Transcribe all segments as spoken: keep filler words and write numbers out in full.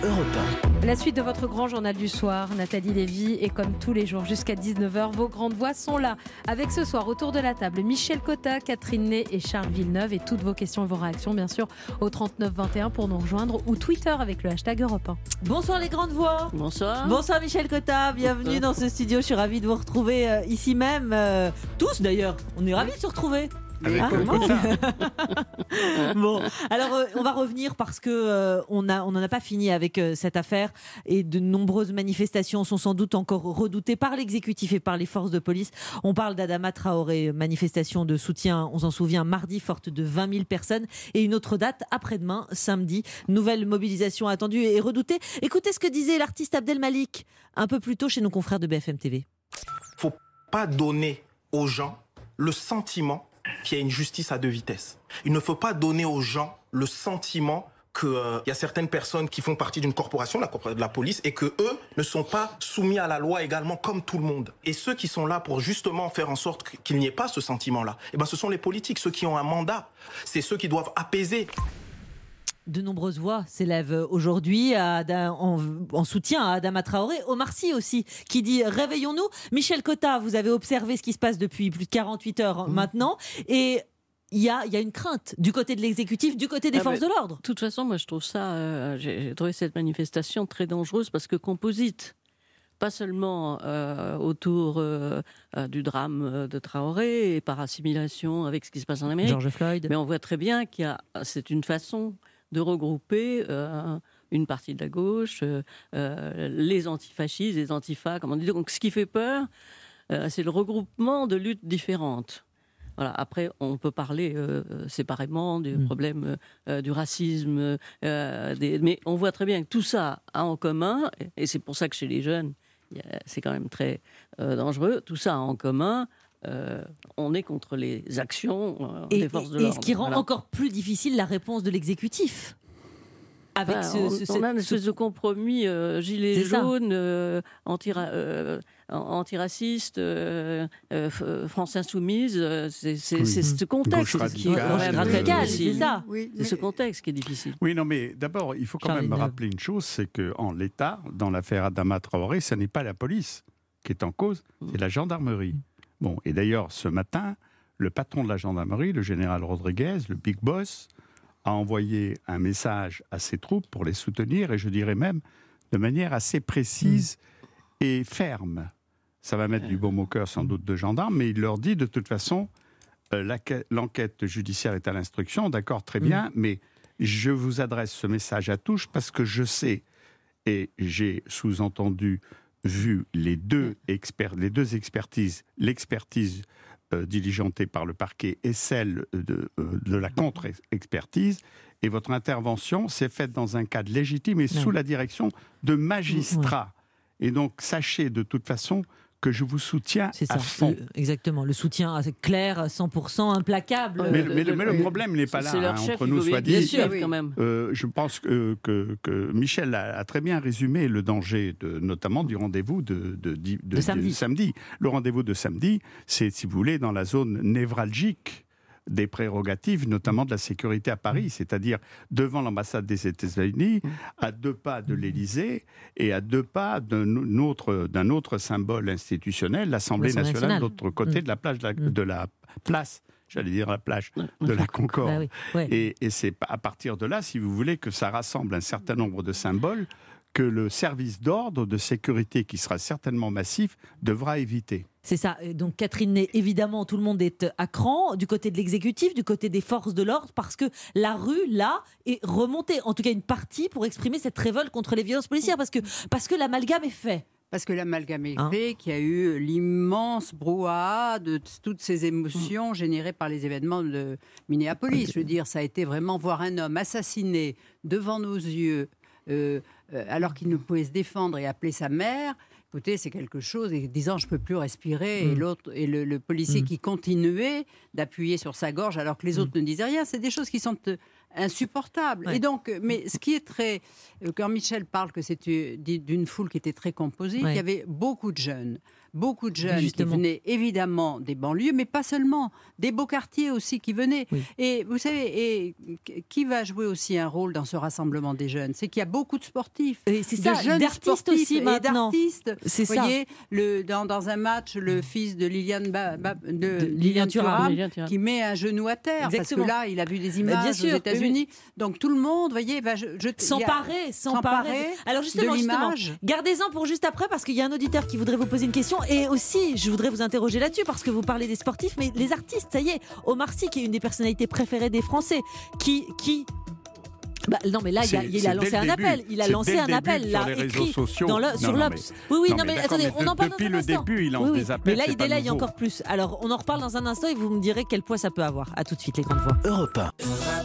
Europe un. La suite de votre grand journal du soir, Nathalie Lévy, et comme tous les jours jusqu'à dix-neuf heures, vos grandes voix sont là. Avec ce soir, autour de la table, Michel Cotta, Catherine Ney et Charles Villeneuve. Et toutes vos questions et vos réactions, bien sûr, au trente-neuf vingt et un pour nous rejoindre, ou Twitter avec le hashtag Europe un. Bonsoir les grandes voix. Bonsoir. Bonsoir Michel Cotta, bienvenue dans ce studio. Je suis ravie de vous retrouver euh, ici même. Euh, tous d'ailleurs, on est ravis de se retrouver. Avec Ah, euh, bon. Cotta. Bon, alors euh, on va revenir parce que euh, on a on n'en a pas fini avec euh, cette affaire et de nombreuses manifestations sont sans doute encore redoutées par l'exécutif et par les forces de police. On parle d'Adama Traoré, manifestation de soutien, on s'en souvient, mardi, forte de vingt mille personnes, et une autre date après-demain, samedi, nouvelle mobilisation attendue et redoutée. Écoutez ce que disait l'artiste Abdel Malik un peu plus tôt chez nos confrères de B F M T V. Faut pas donner aux gens le sentiment qu'il y a une justice à deux vitesses. Il ne faut pas donner aux gens le sentiment qu'il euh, y a certaines personnes qui font partie d'une corporation, la corporation de la police, et que eux ne sont pas soumis à la loi également comme tout le monde. Et ceux qui sont là pour justement faire en sorte qu'il n'y ait pas ce sentiment-là, eh ben ce sont les politiques, ceux qui ont un mandat. C'est ceux qui doivent apaiser. De nombreuses voix s'élèvent aujourd'hui à Ada- en, en soutien à Adama Traoré. Omar Sy aussi, qui dit « Réveillons-nous ». Michel Cotta, vous avez observé ce qui se passe depuis plus de quarante-huit heures mmh. maintenant. Et il y a, y a une crainte du côté de l'exécutif, du côté des ah forces de l'ordre. De toute façon, moi je trouve ça, euh, j'ai, j'ai trouvé cette manifestation très dangereuse parce que composite. Pas seulement euh, autour euh, euh, du drame de Traoré et par assimilation avec ce qui se passe en Amérique. George Floyd. Mais on voit très bien qu'il y a, c'est une façon de regrouper euh, une partie de la gauche, euh, euh, les antifascistes, les antifas, comme on dit. Donc ce qui fait peur, euh, c'est le regroupement de luttes différentes. Voilà. Après, on peut parler euh, séparément du mmh. problème euh, du racisme, euh, des... mais on voit très bien que tout ça a en commun, et c'est pour ça que chez les jeunes, c'est quand même très euh, dangereux, tout ça a en commun. Euh, on est contre les actions euh, et, des forces de et, l'ordre. Et ce qui rend voilà. encore plus difficile la réponse de l'exécutif. Avec enfin, ce, on, ce, on a une ce, espèce de compromis euh, gilet jaune, euh, antira, euh, antiraciste, euh, euh, France insoumise. Euh, c'est, c'est, oui. c'est ce contexte Gauche qui est radicale, quand même radical, c'est ça. Oui, c'est mais... ce contexte qui est difficile. Oui, non, mais d'abord, il faut quand Charles même rappeler une chose, c'est qu'en l'état, dans l'affaire Adama Traoré, ce n'est pas la police qui est en cause, c'est la gendarmerie. Bon, et d'ailleurs, ce matin, le patron de la gendarmerie, le général Rodriguez, le big boss, a envoyé un message à ses troupes pour les soutenir, et je dirais même de manière assez précise mmh. et ferme. Ça va mettre du baume au cœur sans doute de gendarmes, mais il leur dit de toute façon, euh, la, l'enquête judiciaire est à l'instruction, d'accord, très bien, mmh. mais je vous adresse ce message à tous parce que je sais, et j'ai sous-entendu, vu les deux, exper- les deux expertises, l'expertise euh, diligentée par le parquet et celle de, euh, de la contre-expertise, et votre intervention s'est faite dans un cadre légitime et sous ouais. la direction de magistrats. Ouais. Et donc, sachez de toute façon que je vous soutiens c'est à ça, fond. Le, exactement, le soutien clair, cent pour cent implacable. Mais, mais, le, mais le problème n'est pas là, hein, entre nous soit dit. Bien sûr, quand même. Euh, je pense que, que, que Michel a, a très bien résumé le danger, de, notamment du rendez-vous de, de, de, de, de, samedi. de samedi. Le rendez-vous de samedi, c'est, si vous voulez, dans la zone névralgique des prérogatives, notamment de la sécurité à Paris, c'est-à-dire devant l'ambassade des États-Unis, à deux pas de l'Élysée et à deux pas d'un autre, d'un autre symbole institutionnel, l'Assemblée nationale, nationale, de l'autre côté mmh. de la plage de la, de la place. J'allais dire la plage de la Concorde. Bah oui, ouais. et, et c'est à partir de là, si vous voulez, que ça rassemble un certain nombre de symboles que le service d'ordre, de sécurité, qui sera certainement massif, devra éviter. C'est ça. Donc Catherine Ney, évidemment, tout le monde est à cran, du côté de l'exécutif, du côté des forces de l'ordre, parce que la rue, là, est remontée. En tout cas, une partie pour exprimer cette révolte contre les violences policières, parce que, parce que l'amalgame est fait. Parce que l'amalgame est hein fait, qu'il y a eu l'immense brouhaha de t- toutes ces émotions générées par les événements de Minneapolis. Je veux dire, ça a été vraiment voir un homme assassiné devant nos yeux, euh, euh, alors qu'il ne pouvait se défendre et appeler sa mère. Écoutez, c'est quelque chose, et disant je ne peux plus respirer, mmh. et, l'autre, et le, le policier mmh. qui continuait d'appuyer sur sa gorge alors que les autres mmh. ne disaient rien, c'est des choses qui sont euh, insupportables. Ouais. Et donc, mais ce qui est très... Quand Michel parle que c'est d'une foule qui était très composite, ouais. il y avait beaucoup de jeunes, beaucoup de jeunes Justement. qui venaient évidemment des banlieues, mais pas seulement, des beaux quartiers aussi qui venaient. Oui. Et vous savez, et qui va jouer aussi un rôle dans ce rassemblement des jeunes? C'est qu'il y a beaucoup de sportifs, Et c'est de ça, jeunes d'artistes sportifs aussi et maintenant. d'artistes. C'est Vous ça. voyez, le, dans, dans un match, le fils de Liliane, Ba- Ba- de De Liliane Liliane Thuram. Thuram, Liliane Thuram. qui met un genou à terre, Exactement. parce que là, il a vu des bien images sûr, aux oui, États-Unis. Donc tout le monde, vous voyez, va je, je- il y a- S'emparer, s'emparer. s'emparer Alors justement, de justement, l'image. gardez-en pour juste après parce qu'il y a un auditeur qui voudrait vous poser une question et aussi je voudrais vous interroger là-dessus parce que vous parlez des sportifs, mais les artistes, ça y est, Omar Sy qui est une des personnalités préférées des Français, qui qui bah, non mais là il, a, C'est- il c'est a dès lancé le un début. appel, il a C'est lancé dès le un début appel sur là, les réseaux écrit sociaux. dans le, Non, sur non, l'Obs. mais- Oui oui non, non mais mais, d'accord, attendez, mais on en de- parle depuis dans un le instant. début, il lance Oui, oui. des appels, Mais là c'est il pas délaye nouveau. encore plus. Alors on en reparle dans un instant et vous me direz quel poids ça peut avoir. À tout de suite les grandes voix. Europe un.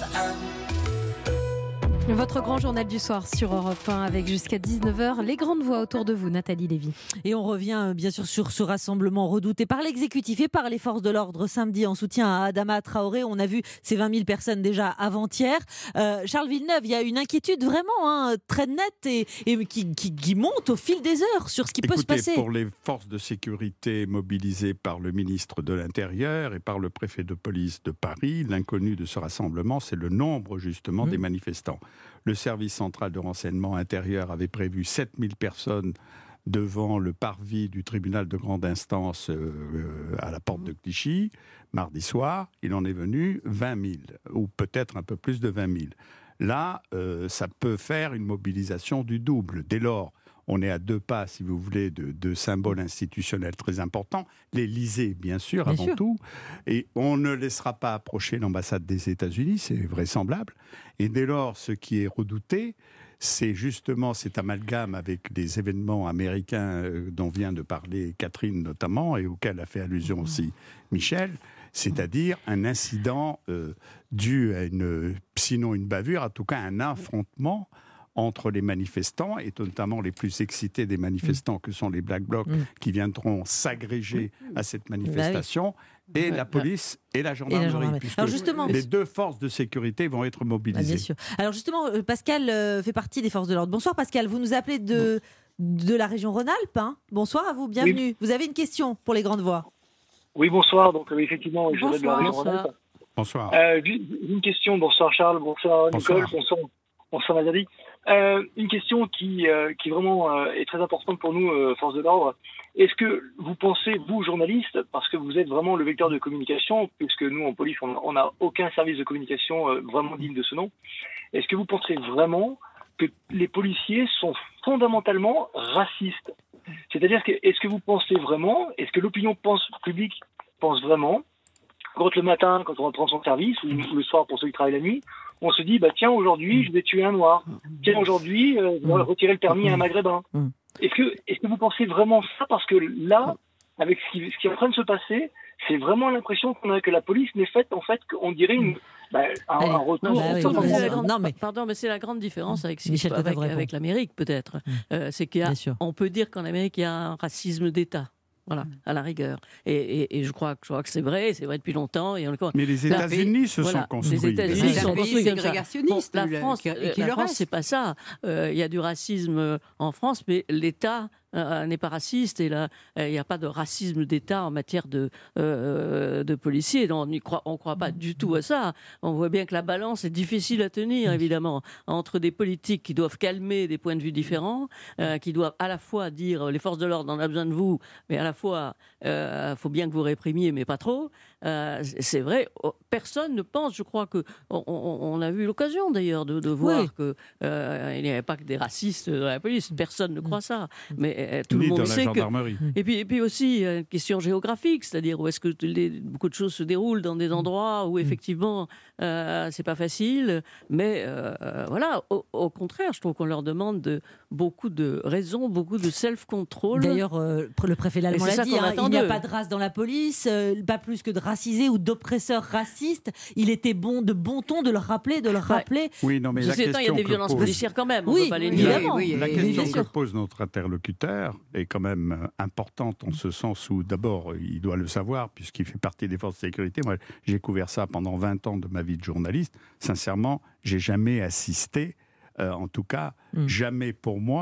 Votre grand journal du soir sur Europe un avec jusqu'à dix-neuf heures les grandes voix autour de vous, Nathalie Lévy. Et on revient euh, bien sûr sur ce rassemblement redouté par l'exécutif et par les forces de l'ordre samedi en soutien à Adama Traoré. On a vu ces vingt mille personnes déjà avant-hier. Euh, Charles Villeneuve, il y a une inquiétude vraiment hein, très nette et, et qui, qui, qui monte au fil des heures sur ce qui peut se Écoutez, passer. pour les forces de sécurité mobilisées par le ministre de l'Intérieur et par le préfet de police de Paris, l'inconnu de ce rassemblement, c'est le nombre justement Mmh. des manifestants. Le service central de renseignement intérieur avait prévu sept mille personnes devant le parvis du tribunal de grande instance euh, euh, à la porte de Clichy. Mardi soir, il en est venu vingt mille, ou peut-être un peu plus de vingt mille. Là, euh, ça peut faire une mobilisation du double. Dès lors, on est à deux pas, si vous voulez, de, de symboles institutionnels très importants. L'Élysée, bien sûr, Bien avant sûr. tout. Et on ne laissera pas approcher l'ambassade des États-Unis, c'est vraisemblable. Et dès lors, ce qui est redouté, c'est justement cet amalgame avec les événements américains euh, dont vient de parler Catherine notamment, et auquel a fait allusion aussi Michel, c'est-à-dire un incident euh, dû à une, sinon une bavure, en tout cas un affrontement entre les manifestants, et notamment les plus excités des manifestants que sont les Black Blocs, Mm. qui viendront s'agréger à cette manifestation, et la police et la Et la gendarmerie. gendarmerie. puisque Alors justement, les deux forces de sécurité vont être Ah, mobilisées. bien sûr. Alors justement, euh, Pascal euh, fait partie des forces de l'ordre. Bonsoir Pascal, vous nous appelez de, de la région Rhône-Alpes. Hein. Bonsoir à vous, bienvenue. Oui. Vous avez une question pour les grandes voix. Oui, bonsoir. Donc, euh, effectivement, je vais de la Bonsoir. région Bonsoir. Rhône-Alpes. Bonsoir. Euh, ju- une question. Bonsoir Charles, bonsoir Nicole, Bonsoir. bonsoir, bonsoir Nathalie. Euh, une question qui, euh, qui vraiment euh, est très importante pour nous, euh, force de l'ordre. Est-ce que vous pensez, vous journalistes, parce que vous êtes vraiment le vecteur de communication, puisque nous en police, on n'a aucun service de communication euh, vraiment digne de ce nom, est-ce que vous pensez vraiment que les policiers sont fondamentalement racistes? C'est-à-dire que, est-ce que vous pensez vraiment, est-ce que l'opinion pense, publique pense vraiment, quand le matin, quand on reprend son service, ou le soir pour ceux qui travaillent la nuit, on se dit, bah tiens, aujourd'hui, je vais tuer un noir. Tiens, aujourd'hui, euh, je vais retirer le permis à un maghrébin. Mm. Est-ce que, est-ce que vous pensez vraiment ça? Parce que là, avec ce qui, ce qui est en train de se passer, c'est vraiment l'impression qu'on a que la police n'est faite, en fait, qu'on dirait une, bah, un, Allez. un retour. Non, Bah oui, sauf que bien c'est sûr. la grande- Non, mais- Pardon, mais c'est la grande différence avec, ce qui Michel se passe Cotta vous avec, répond. avec l'Amérique, peut-être. Mm. Euh, c'est qu'il y a, Bien sûr. on peut dire qu'en Amérique, il y a un racisme d'État. Voilà, à la rigueur. Et, et, et je crois, je crois que c'est vrai, c'est vrai depuis longtemps. Et encore, Mais les La- États-unis se voilà, sont construits. Les États-Unis Les se sont pays construits comme ça. ségrégationnistes, Bon, la le- France, qui- euh, qui la le France, reste. c'est pas ça. Euh, Il y a du racisme euh, en France, mais l'État euh, n'est pas raciste et là, euh, il n'y a pas de racisme d'État en matière de, euh, de policiers. Donc, on ne croit, on croit pas du tout à ça. On voit bien que la balance est difficile à tenir, évidemment, entre des politiques qui doivent calmer des points de vue différents, euh, qui doivent à la fois dire les forces de l'ordre, on a besoin de vous, mais à la fois, il euh, faut bien que vous réprimiez, mais pas trop. Euh, c'est vrai, personne ne pense, je crois que on, on- on a eu l'occasion d'ailleurs de, de voir Oui. que euh, il n'y avait pas que des racistes dans la police. Personne ne croit ça, mais euh, tout Ni le dans monde la sait que. gendarmerie. Et puis, et puis aussi euh, une question géographique, c'est-à-dire où est-ce que les- beaucoup de choses se déroulent dans des endroits où effectivement euh, c'est pas facile, mais euh, euh, voilà. Au, au contraire, je trouve qu'on leur demande de, beaucoup de raisons, beaucoup de self-control. D'ailleurs, euh, le préfet Lallemand Et c'est l'a ça dit, qu'on hein, attend il n'y a d'eux. pas de race dans la police, euh, pas plus que de racisés ou d'oppresseurs racistes. Il était bon, de bon ton de le rappeler, de le rappeler. Oui, non, mais la Ceci étant, il y a question des que violences pose- policières quand même, on Oui, peut pas les oui, nier. évidemment. Oui, La oui, question bien que sûr. pose notre interlocuteur est quand même euh, importante en ce sens où, d'abord, il doit le savoir, puisqu'il fait partie des forces de sécurité. Moi, j'ai couvert ça pendant vingt ans de ma vie de journaliste. Sincèrement, j'ai jamais assisté, euh, en tout cas, Mm. jamais pour moi,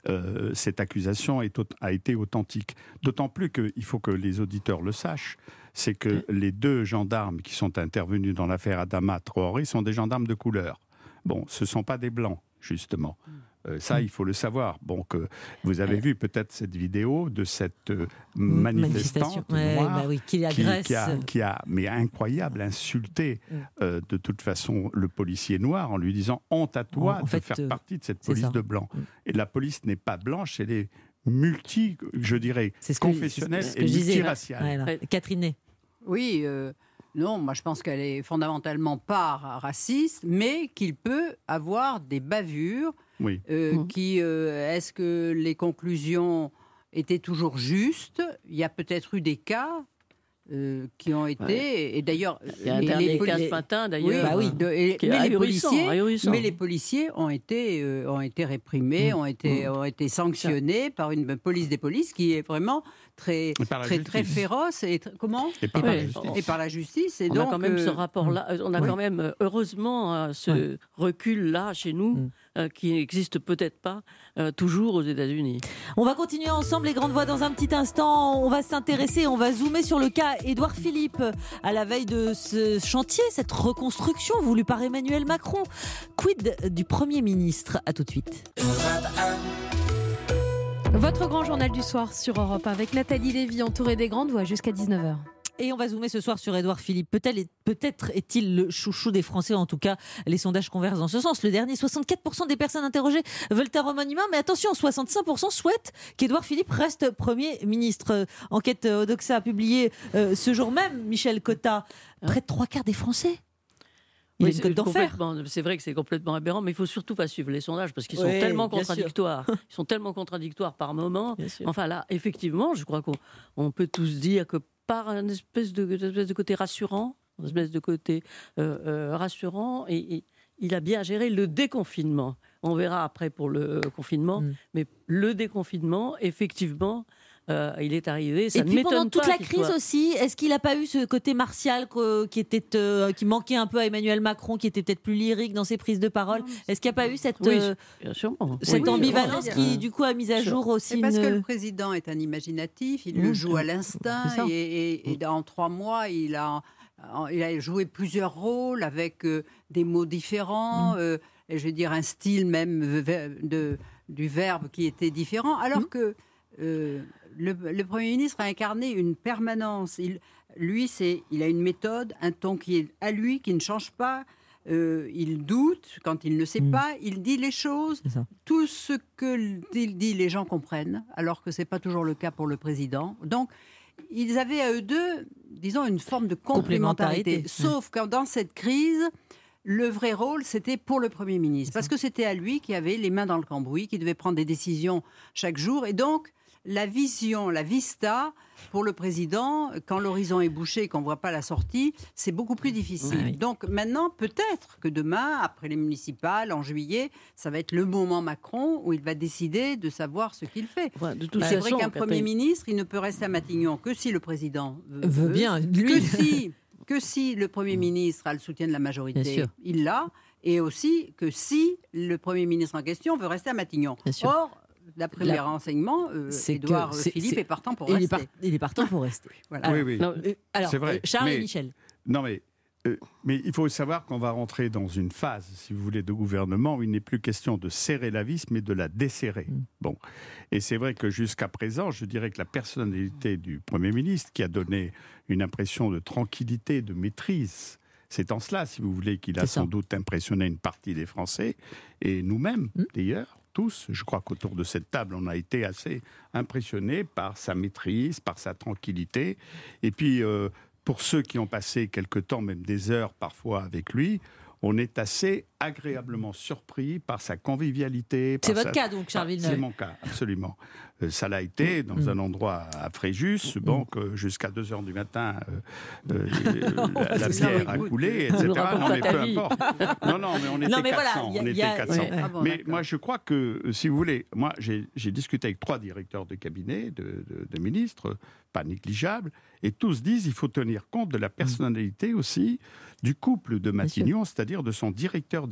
euh, cette accusation est, a été authentique. D'autant plus qu'il faut que les auditeurs le sachent, c'est que les deux gendarmes qui sont intervenus dans l'affaire Adama Traoré sont des gendarmes de couleur. Bon, ce ne sont pas des blancs, justement. Euh, ça, il faut le savoir. Bon, que vous avez vu peut-être cette vidéo de cette euh, manifestante ouais, noire bah oui, qui, agresse. Qui, qui, a, qui a, mais incroyable, insulté euh, de toute façon le policier noir en lui disant « honte à toi en, en de fait, faire euh, partie de cette police de blanc ». Et la police n'est pas blanche, elle est multi, je dirais, c'est ce confessionnelle que, c'est ce et que multiraciale. Ouais, Catherine. Oui, euh, non, moi je pense qu'elle est fondamentalement pas raciste, mais qu'il peut avoir des bavures. Oui. Euh, mmh. qui, euh, est-ce que les conclusions étaient toujours justes ? Il y a peut-être eu des cas euh, qui ont été, ouais. et d'ailleurs, il y a un dernier cas ce matin d'ailleurs. Oui, bah oui. De, et, mais, les policiers, mais les policiers ont été, euh, ont été réprimés, mmh. ont été, mmh. ont été sanctionnés par une police des polices qui est vraiment très, très, très féroce et tr- comment et par, et, par et par la justice. Et on donc, a quand même euh, ce rapport-là. On a oui. quand même heureusement ce oui. recul-là chez nous. Mmh. Euh, qui n'existe peut-être pas euh, toujours aux États-Unis. On va continuer ensemble les grandes voix dans un petit instant. On va s'intéresser, on va zoomer sur le cas Édouard Philippe à la veille de ce chantier, cette reconstruction voulue par Emmanuel Macron. Quid du Premier ministre ? À tout de suite. Votre grand journal du soir sur Europe un avec Nathalie Lévy entourée des grandes voix jusqu'à dix-neuf heures. Et on va zoomer ce soir sur Édouard Philippe. Peut-être, peut-être est-il le chouchou des Français, en tout cas, les sondages convergent dans ce sens. Le dernier, soixante-quatre pour cent des personnes interrogées veulent un remaniement, mais attention, soixante-cinq pour cent souhaitent qu'Édouard Philippe reste Premier ministre. Enquête Odoxa a publié euh, ce jour même, Michel Cotta, près de trois quarts des Français. Il oui, y a une cote d'enfer. C'est vrai que c'est complètement aberrant, mais il faut surtout pas suivre les sondages parce qu'ils sont oui, tellement contradictoires. Ils sont tellement contradictoires par moment. Enfin là, effectivement, je crois qu'on on peut tous dire que par un espèce de, une espèce de côté rassurant, une espèce de côté euh, euh, rassurant, et, et il a bien géré le déconfinement. On verra après pour le confinement, mmh. mais le déconfinement, effectivement, euh, il est arrivé. Ça et ne puis m'étonne pendant toute pas la crise soit... aussi, est-ce qu'il n'a pas eu ce côté martial qui était euh, qui manquait un peu à Emmanuel Macron, qui était peut-être plus lyrique dans ses prises de parole ? Est-ce qu'il n'y a pas eu cette oui, euh, bien sûrement. cette oui, ambivalence oui, qui du coup a mis à jour aussi c'est parce une... que le président est un imaginatif, il mmh. le joue à l'instinct et, et, et dans trois mois il a il a joué plusieurs rôles avec euh, des mots différents, mmh. euh, et je vais dire un style même de, du verbe qui était différent, alors mmh. que euh, le, le Premier ministre a incarné une permanence. Il, lui, c'est, il a une méthode, un ton qui est à lui, qui ne change pas. Euh, il doute quand il ne sait mmh. pas. Il dit les choses. Tout ce qu'il dit, les gens comprennent, alors que ce n'est pas toujours le cas pour le président. Donc, ils avaient à eux deux, disons, une forme de complémentarité. complémentarité. Sauf que dans cette crise, le vrai rôle, c'était pour le Premier ministre. Parce que c'était à lui qui avait les mains dans le cambouis, qui devait prendre des décisions chaque jour. Et donc, la vision, la vista, pour le président, quand l'horizon est bouché, qu'on ne voit pas la sortie, c'est beaucoup plus difficile. Oui. Donc maintenant, peut-être que demain, après les municipales, en juillet, ça va être le moment Macron où il va décider de savoir ce qu'il fait. Ouais, de toute c'est façon, vrai qu'un Premier ministre, il ne peut rester à Matignon que si le président veut, veut bien, lui. Que si, que si le Premier ministre a le soutien de la majorité, il l'a, et aussi que si le Premier ministre en question veut rester à Matignon. Or, d'après les renseignements, euh, Édouard Philippe est, est partant pour il rester. Est par, il est partant pour rester. Voilà. Oui, oui. Non, euh, alors, c'est vrai. Charles mais, et Michel. Non, mais, euh, mais il faut savoir qu'on va rentrer dans une phase, si vous voulez, de gouvernement où il n'est plus question de serrer la vis, mais de la desserrer. Mm. Bon. Et c'est vrai que jusqu'à présent, je dirais que la personnalité du Premier ministre, qui a donné une impression de tranquillité, de maîtrise, c'est en cela, si vous voulez, qu'il a sans doute impressionné une partie des Français, et nous-mêmes, mm. d'ailleurs. Tous, je crois qu'autour de cette table, on a été assez impressionnés par sa maîtrise, par sa tranquillité. Et puis, euh, pour ceux qui ont passé quelque temps, même des heures parfois avec lui, on est assez agréablement surpris par sa convivialité. C'est par votre sa... cas donc, Charles Villeneuve. C'est mon cas, absolument. Euh, ça l'a été dans mmh. un endroit à Fréjus, bon, que jusqu'à deux heures du matin, euh, euh, la, la pierre a coulé, et cetera. Non, mais peu importe. Non, non, mais on était non, mais quatre cents. Voilà, on était a... quatre cents. Ouais. Ah bon, mais d'accord. Moi, je crois que, si vous voulez, moi, j'ai, j'ai discuté avec trois directeurs de cabinet, de, de, de ministres, pas négligeables, et tous disent qu'il faut tenir compte de la personnalité aussi du couple de Matignon, c'est-à-dire de son directeur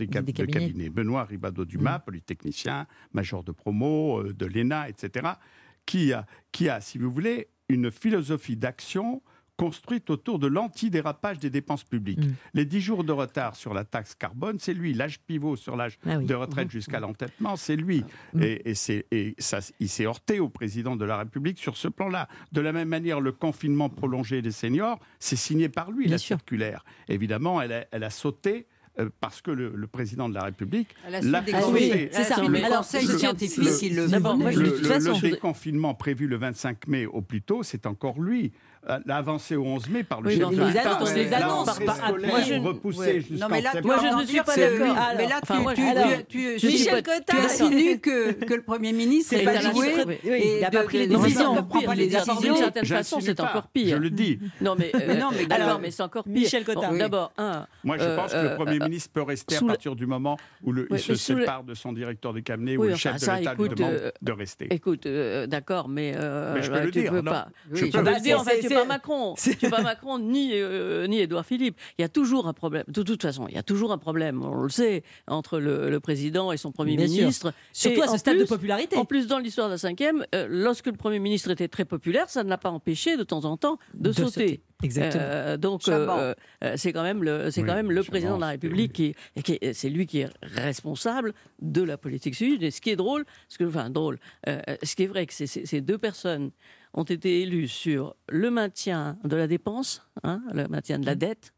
des, cab- des de cabinets. cabinet. Benoît Ribadeau-Dumas, mmh. polytechnicien, major de promo, euh, de l'E N A, et cetera, qui a, qui a, si vous voulez, une philosophie d'action construite autour de l'antidérapage des dépenses publiques. Mmh. Les dix jours de retard sur la taxe carbone, c'est lui. L'âge pivot sur l'âge ah oui. de retraite mmh. jusqu'à l'entêtement, c'est lui. Mmh. Et, et, c'est, et ça, il s'est heurté au président de la République sur ce plan-là. De la même manière, le confinement prolongé des seniors, c'est signé par lui, Bien la sûr. circulaire. Évidemment, elle a, elle a sauté Euh, parce que le, le président de la République l'a fait. C'est ça. Mais alors, c'est scientifique, il le D'abord, moi, le, le, le déconfinement prévu le vingt-cinq mai au plus tôt, c'est encore lui. L'avancée au onze mai par le oui, chef de les annonces, les annonces repoussées jusqu'en non, mais là, septembre. Moi, je ne suis pas d'accord. Alors, mais là, tu, enfin, tu, alors, tu, tu, Michel Cotta, tu insinues que, que le Premier ministre n'est pas joué et il n'a pas pris les décisions. Ne prend pas les décisions. D'une certaine façon, c'est encore pire. Je le dis. Non, mais alors, mais c'est encore pire. Michel Cotta. D'abord, un. Moi, je pense que le Premier ministre peut rester à partir du moment où il se sépare de son directeur de cabinet ou le chef de l'État lui demande de rester. Écoute, d'accord, mais je peux le dire. Je peux le dire. En fait, tu pas Macron. Tu pas Macron ni euh, ni Édouard Philippe. Il y a toujours un problème. De toute façon, il y a toujours un problème. On le sait entre le, le président et son premier Bien ministre. Sûr. Surtout et à ce stade plus, de popularité. En plus, dans l'histoire de la cinquième, euh, lorsque le premier ministre était très populaire, ça ne l'a pas empêché de temps en temps de, de sauter. sauter. Exactement. Euh, donc euh, euh, c'est quand même le c'est oui, quand même le président de la République qui, qui est, c'est lui qui est responsable de la politique sud. Et ce qui est drôle, ce que enfin drôle, euh, ce qui est vrai que c'est, c'est, ces deux personnes ont été élues sur le maintien de la dépense, hein, le maintien de la dette,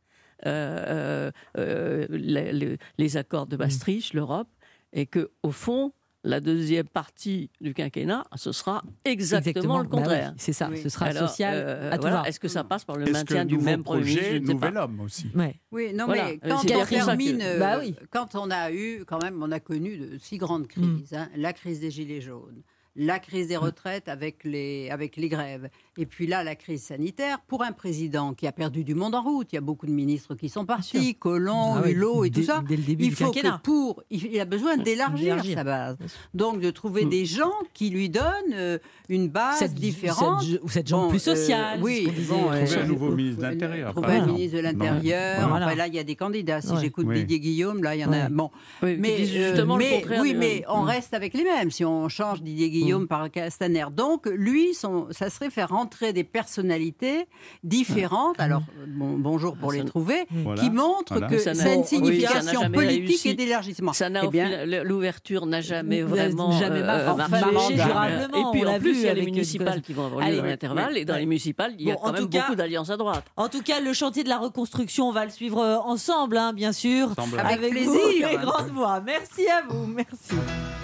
euh, euh, les, les, les accords de Maastricht, mmh. l'Europe, et que au fond. La deuxième partie du quinquennat, ce sera exactement, exactement. le contraire. Bah oui, c'est ça, oui. ce sera Alors, social euh, à tout voilà. va. Est-ce que ça passe par le Est-ce maintien du même Premier ministre? Je ne sais nouvel pas. homme aussi. Ouais. Oui, non, voilà. mais quand c'est on termine, que... bah oui. quand on a eu, quand même, on a connu de si grandes crises, mm. hein, la crise des Gilets jaunes, la crise des retraites avec les, avec les grèves. Et puis là, la crise sanitaire. Pour un président qui a perdu du monde en route, il y a beaucoup de ministres qui sont partis, Collomb, ah Hulot oui, et tout dès, ça. Dès le début il du faut quinquennat. que pour, il a besoin d'élargir, d'élargir. sa base. Donc de trouver mmh. des gens qui lui donnent euh, une base cette, différente. Cette, ou cette jambe bon, plus sociale. Euh, oui, bon, euh, trouver un nouveau ministre de l'Intérieur. Trouver un ministre de l'Intérieur. Voilà. Enfin, là, il y a des candidats. Si ouais. j'écoute oui. Didier Guillaume, là, il y en a. Bon, oui, mais justement mais, le contraire. Oui, mais on reste avec les mêmes. Si on change Didier Guillaume par Castaner. Donc, lui, son, ça serait faire rentrer des personnalités différentes, alors bon, bonjour pour ah, les ça, trouver, voilà, qui montrent voilà. que ça, ça a une signification oui, politique réussi. Et d'élargissement. Ça n'a, eh bien, l'ouverture n'a jamais vraiment jamais euh, marché, marché durablement. Et puis en plus, il y a les municipales de... qui vont avoir lieu dans l'intervalle, et dans les municipales, il y a quand même beaucoup d'alliances à droite. En tout cas, le chantier de la reconstruction, on va le suivre ensemble, bien sûr, avec plaisir. Les grandes voix. Merci à vous, merci.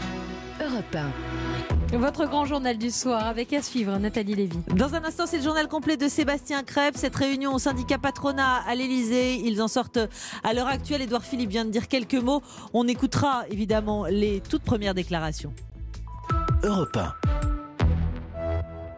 Europe un. Votre grand journal du soir avec à suivre Nathalie Lévy. Dans un instant, c'est le journal complet de Sébastien Krebs. Cette réunion au syndicat patronat à l'Élysée, ils en sortent à l'heure actuelle. Édouard Philippe vient de dire quelques mots. On écoutera évidemment les toutes premières déclarations. Europe un.